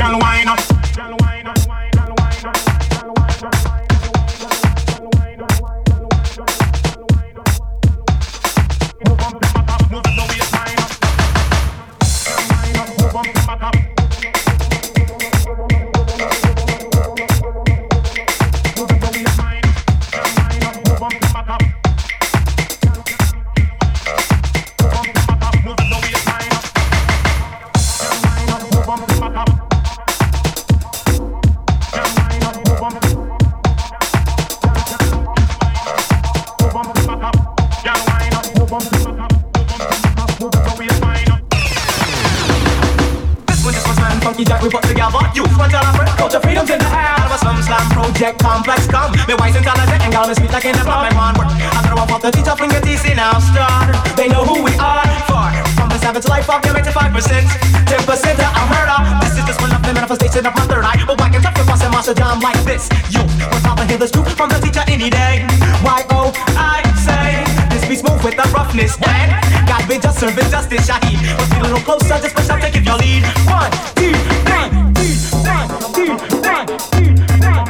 Girl, wine up. Project complex come. Me wise intelligent and girl me sweet like in the pub. My man work. I throw up off the teacher finger TC now start. They know who we are. Far from the savage life of the 95%. 10% of a murder. This is just one of the manifestation of my third eye. But why can't talk to us and master jam like this? You will probably hear this truth from the teacher any day. Y-O, I say this be smooth with the roughness. And God be just serving justice. Shaheed, let's be a little closer. Just push up to give your lead. 1, 2, 3, 1, 2, 3, 1, 2, 3.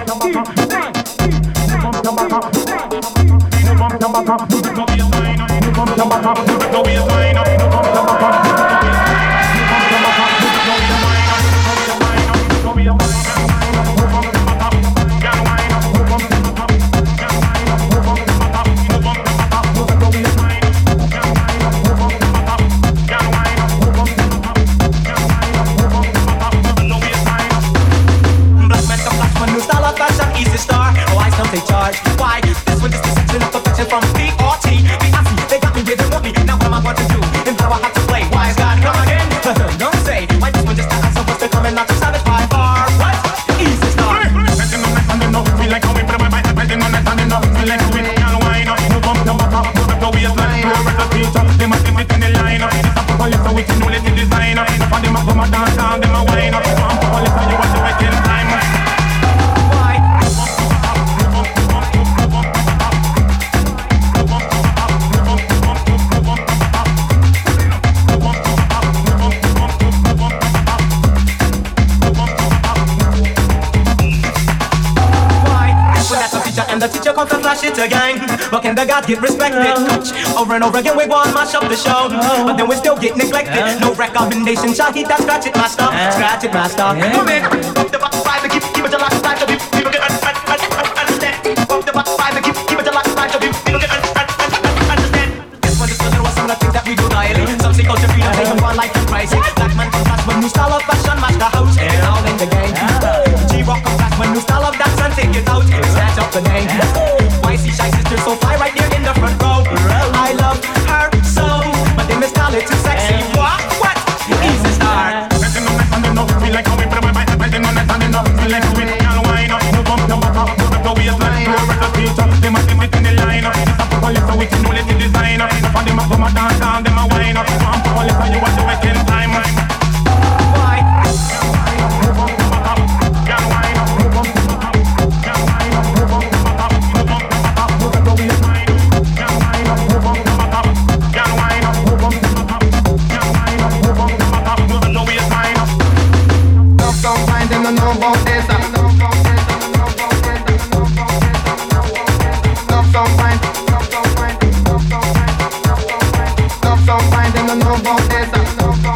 Take charge. Why? This one is the section of perfection from B-R-T. B-I-C. They got me where they want me. Now what am I going to do? And how I have to play? Why is God come again? Don't say. Why this one just got supposed to come and not to satisfy? Bar. What? Easy start. Feel like how we put my mind. Feel like how we can't wind up. Move up, jump up, move up the waistline. Move up the feature. They must fit in the line up. It's a police so we can do it in design up. For them up, come and dance down. Them a wind up. I'm police so you want to make in time. And the teacher comes to flash it again. But can the God get respected? Over and over again we go and mash up the show. But then we still get neglected. No recommendation, Shaheed, that scratch it master. Scratch it master. Move it. Up the back five and keep it a lot of time. So people can understand. Up the back five and keep it a lot of time. So people can understand. This one is a little some of the things that we do daily. Some say culture freedom, they can run like it's crazy. Black man comes fast when new style of fashion match the house. And all in the game. G-Rock comes fast when new style of dance and take it out. Snatch up the name. Why see shy sister so fly right there in the front row? I love her so, but they miss it too sexy. What? Easy start. Feel like how we put my mind. Feel like we can't wind up. Move up, jump up, move up the waistline. Move up the feature. They must fit in the line up. It's a police so we can do it in design up. For them up, come and dance down. Them a wind up. I'm police so you want to make in time. Love so fine, them don't know about this.